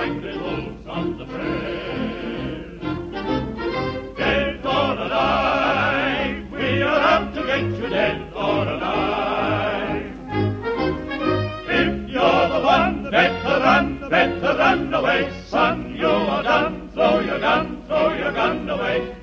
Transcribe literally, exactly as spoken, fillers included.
angry wolves on the trail. Dead or alive, we are out to get you, dead or alive. If you're the one, better run, better run away, son, you are done. Throw your gun, throw your gun away.